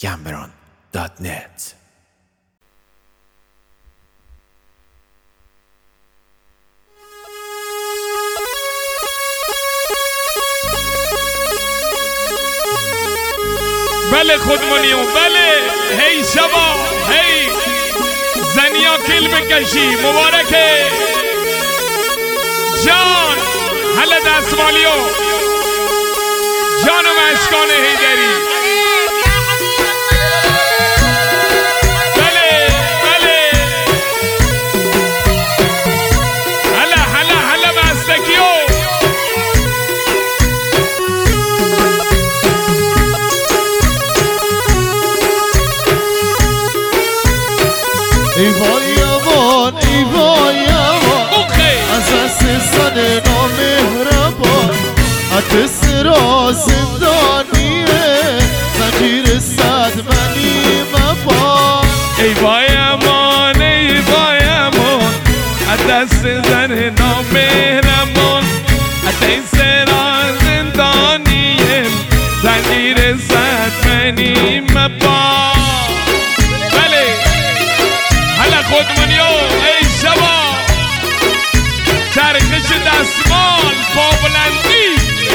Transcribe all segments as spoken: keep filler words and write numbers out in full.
گمبران دات نت. بله خودمونیو، بله هی شبا هی زنیا کل بکشی مبارکه جان حل دستمالیو جانم اشکان هیدری. بله بله حل حل حل بستکیو. ای وای امان ای وای امان از عزیزان نامهربان، عطر را زندانیه زنجیر صد منی مبان. ای وای امان ای وای امان از دست زن نامهربان، عطر را زندانیه زنجیر صد منی مبان. خودمونیو ای شبا چرخش دستمال با بلندی.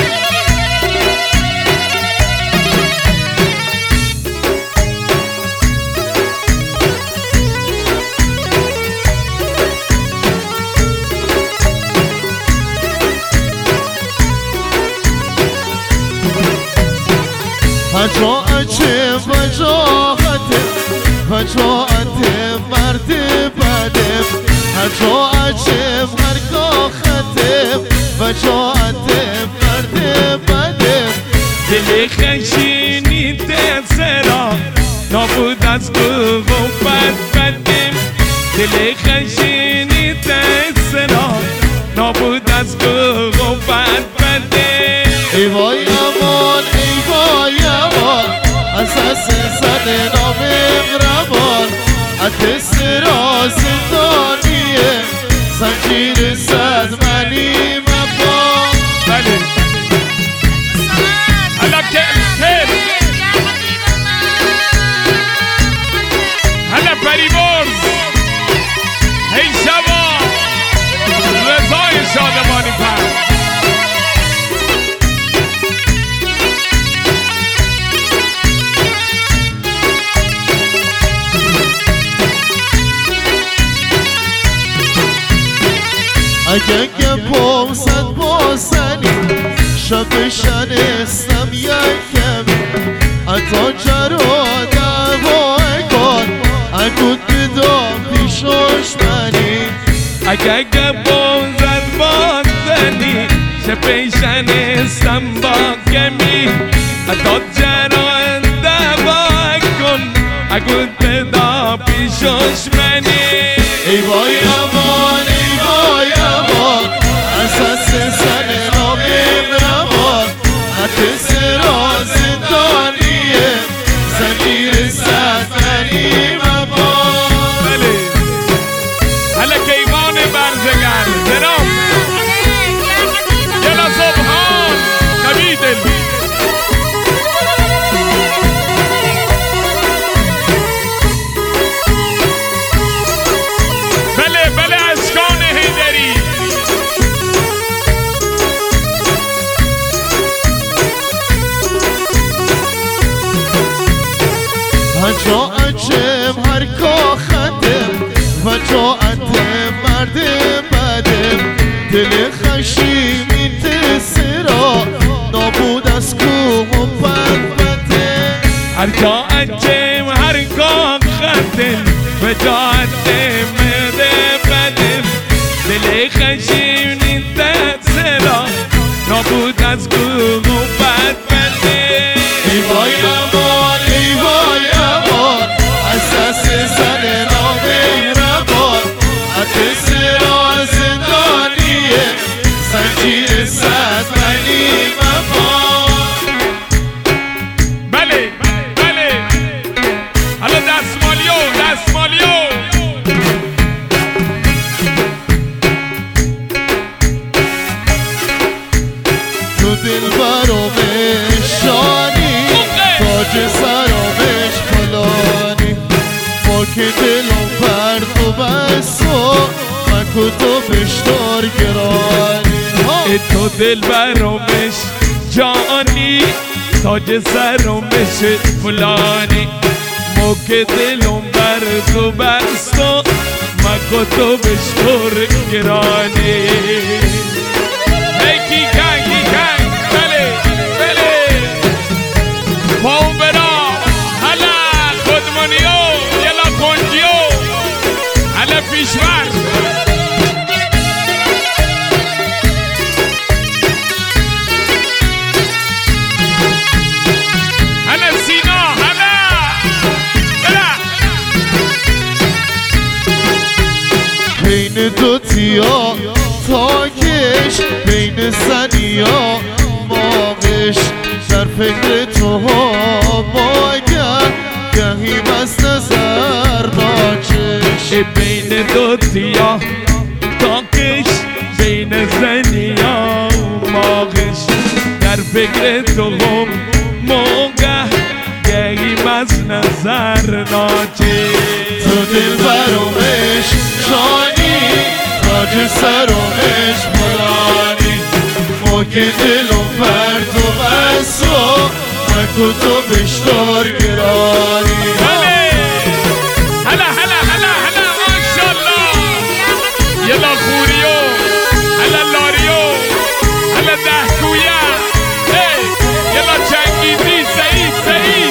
فجاعت فجاعت فجاعت مرد بدم، فجاعت مرگاه ختم فجاعت مرد بدم. دل خشینی دسرا نابود از قوت بدم، دل خشینی دسرا نابود از قوت بدم. ای وای امان ای وای امان از عزیزان نامهربان، عطر را زندانیه زنجیر صد منی مبان. بله حالا که حالا پریورز هی شبا رضای شادمانی پر. اگه گپم زد با زنی شب شنستم یکم، اتا جرا دعوا کن اگود بدام پیشاش منی. اگه گپم زد با زنی شب شنستم با کمی، اتا جرا دعوا کن اگود بدام پیشاش منی. ای وای امان ای وای امان از دست زن نامهربان، عطر را زندانیه زنجیر صد منی مبان. بله حالا کیوان برزگر جناب یلا صبحان قوی دل. بله بله اشکان هیدری. فجاعت هر کا خدم فجاعت مرد بدم، دل خشیمی تسرا نابود از کوه و پربته. هر کا عجم هر کا خدم فجاعت مرد بدم، دل خشیمی تسرا نابود از کوه و پربته. ای وای امان ای وای امان از دست زن نامهربان، عطر را زندانیه زنجیر صد منی مبان. بله بله حالا دستمالیو دستمالیو. تو دل برام شانی تاج که دلم برد و بس و مکو تو بشتار گرانی ای تو دل برامش جانی تاج سرامش فلانی موقع دلم برد و بس و مکو تو بشتار گرانی ای کی کنگ کی کنگ بله بله پاون برا هلا خودمانیو یلا کنجیو هلا پیشور هلا سینا هلا بلا بین دو تیا تاکش بین سنیا ماغش در فکر تو ها باید گهی بس نظر ناچش بین دو تیا تاکش بین زنیا ماغش در فکر تو هم موقع گهی بس نظر ناچش تو دل برامش شانی تاج سرامش پرانی موقع دلم برد و بس و مکو تو بشتار گرانی بله هلا هلا هلا هلا ماشالله یلا خوریو هلا لاریو هلا دهکویا هی یلا چنگیزی سعید سعید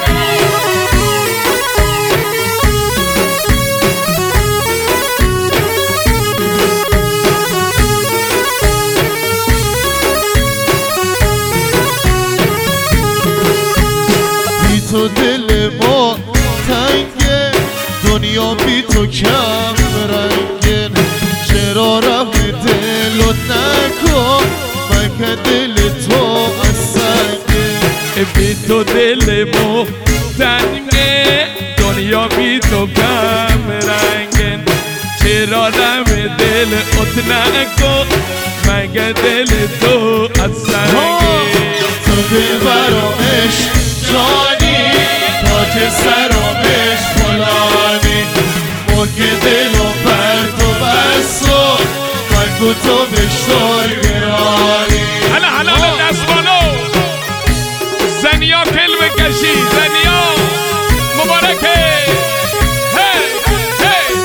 بی تو دل ما تنگه دنیا بی تو کم رنگه چرا رفت دل و نکن مگه دل تو از سنگه بی تو دل ما تنگه دنیا بی تو کم رنگه چرا رم دل ات نکن مگه دل تو از سنگه تو دل برامش جانی تاج سرامش فلانی موقع دلم برد و بس و مگو تو بشتار گرانی هلا هلا هلا دست بالو زنیا کلمه کشی زنیا مبارکه هی هی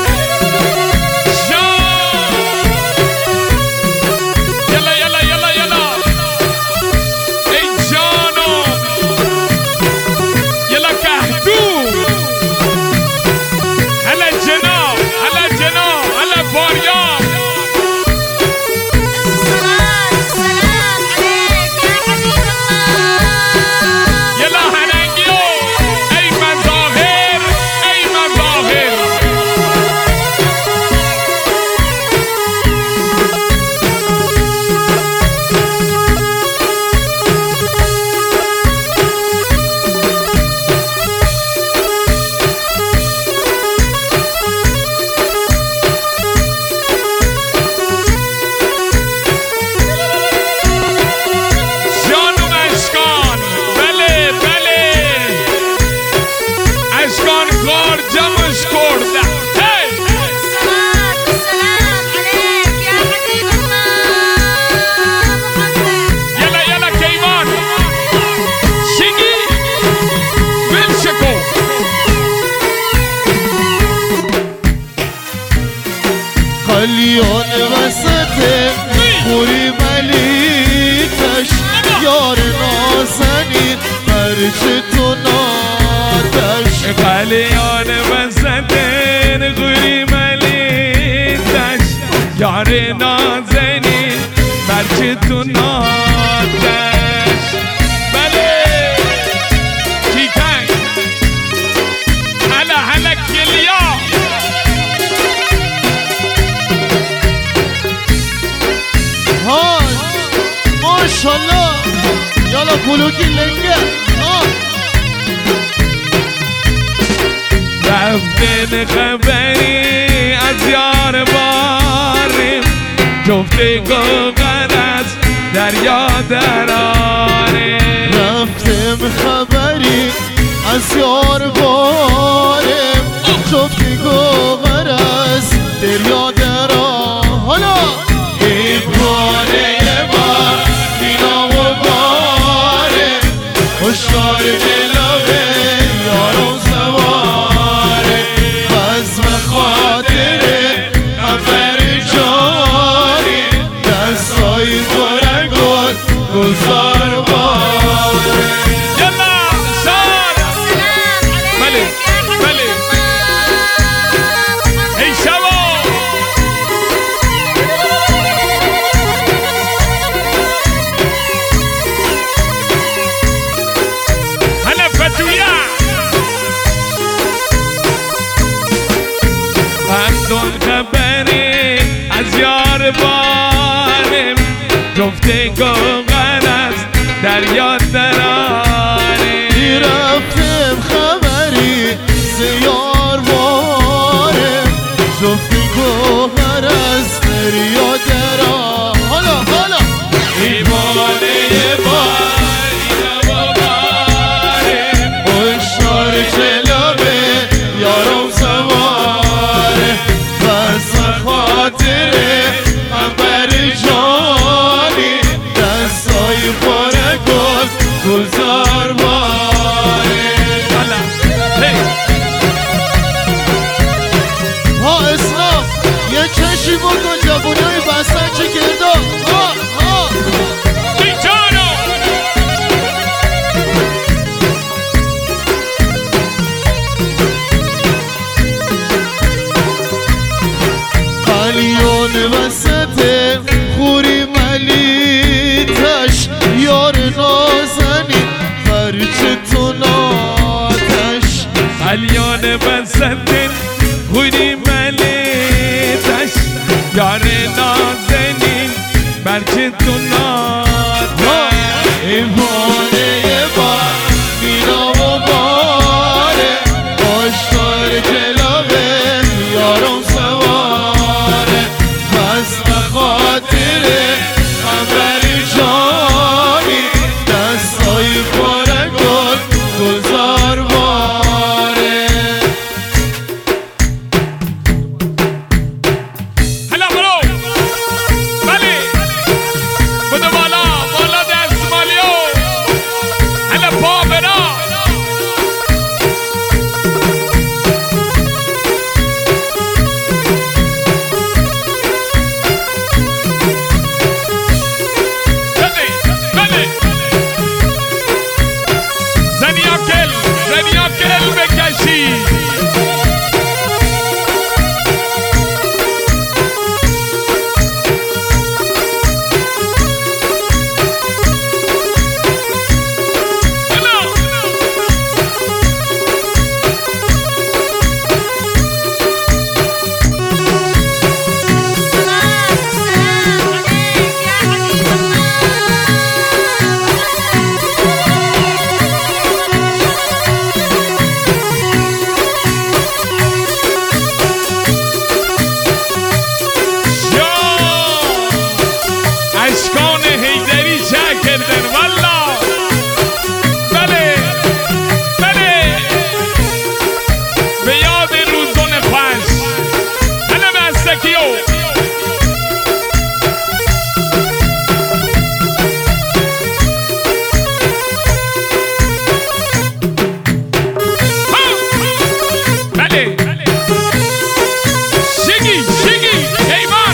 جان یلا یلا یلا یلا ای جانو یلا کهدو هلا جناب هلا جناب هلا فاریاب الصلاة والسلام عليك يا حبيب الله يلا هننجيو اي مظاهر اي مظاهر جانم اشکان بله بله اشکان کار جمعش کرده هی الصلاة والسلام عليك يا حبيب الله محمد یلا یلا کیوان شگی بلشکو قلیان وسط خوری ملیکش یار نازنین برچه تو نادش قلیان وسطن غوری ملیدش یار نازنین برچه تو نادش بله کیکنگ هلا هلا کلیا ها ماشالله یالا بلوکی لنگه ها رفتن خبری از یار باریم جفتگو غرض دریا دراریم رفتم خبری از یار بارم جفتی بله بله ای شبا هلا فتویا همدون خبری از یار بارم جفته گوغن است دریا دراره رفتم خبری زیار باره جفتی گوهر از دریا درا حالا حالا ایوانه بار اینا باره هشدار جلوه یارم سواره بس خاطره همبر جانی دستای پاره گل گلزار باره ها اسلام یه چشی بکن جوونای بستن چه کرده ها ها بیچارو قلیون وسط خوری ملیتش یار نازنی فرچه تو ناتش قلیان بسندن خونی ملیتش یار نازنین برچه تو ناتش ایوانه با مینا و باره آشتار جلوه یارم سواره پس بخاطره همبر جانی دستای پاره گل گلزار باره هلا برو بله بودو بالا بالا دست مالیو هلا پا برا بله بله زنیا کل زنیا کل بکشی اشکان حیدری چه کردن والا بله بله به یاد روزان خوش هلا بستکیو بله شگی شگی ایمان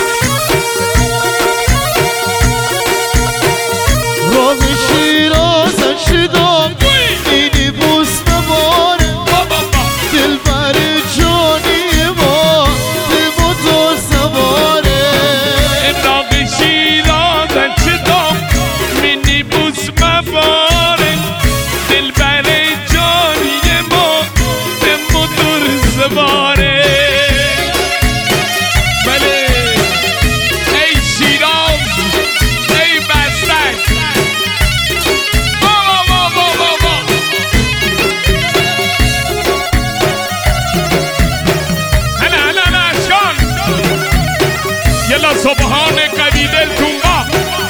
راه شیرازن شدم اینی بوست باره دل بر جانی ما دل و تو سواره راق شیرازن شدم منی بوس مباره دل بر جانی ما دل و دور سواره بله ای شیراز ای بستک بابا بابا بابا هلا هلا هلا اشکان یلا سبحان قوی دل تونگا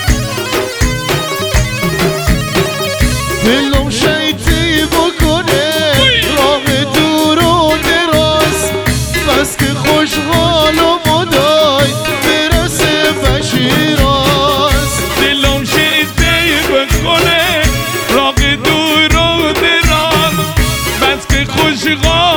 دلم شیطی بکنه راه دور و دراز بس که خوشحال و مدای برسه به شیراز دلم شیطه بکنه راق دور و دراز بس که خوشگاه